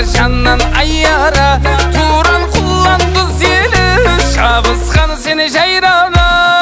жаннан айара, туран құланды зелі, шабысқан сені жайрана.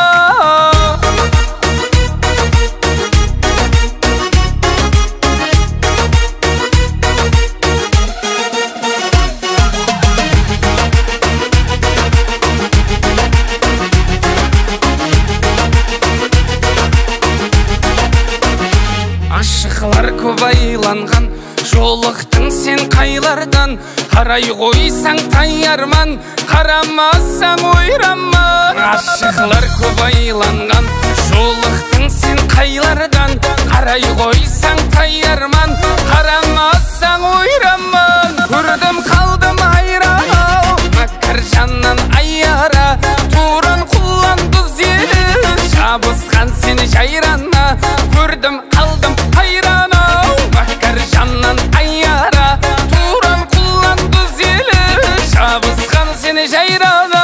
Ашықлар көп айланған, жолықтың сен қайлардан. Қарай қойсаң таярман, қарамасаң ойраман. Ашықлар көп айланған, жолықтың сен қайлардан. Қарай қойсаң таярман, қарамасаң ойраман. Көрдім қалдым айрау, мәкір жаннан айара, туран құланды зелі, шабысқан сені жайрана. Көрдім қалдым айрана, мәкір жаннан айара, туран құланды зелі, шабысқан сені жайрана.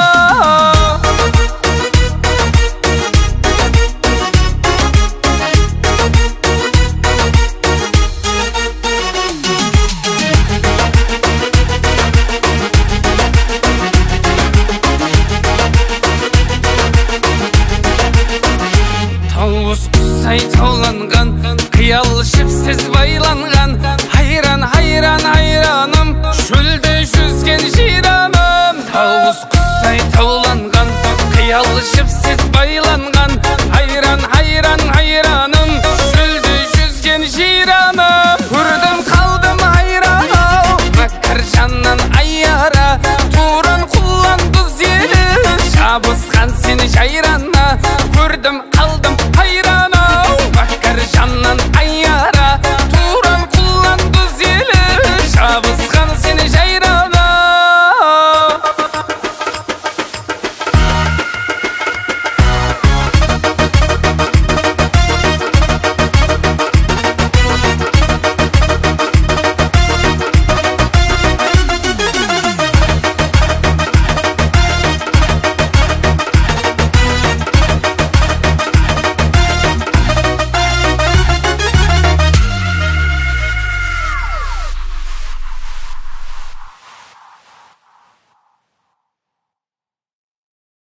Тауыз құсай тауланған, қиял жіпсіз байланған. Хайран, хайран, хайраным, шөлде жүзген жирамым. Тауыз құсай тауланған, қиял жіпсіз байланған.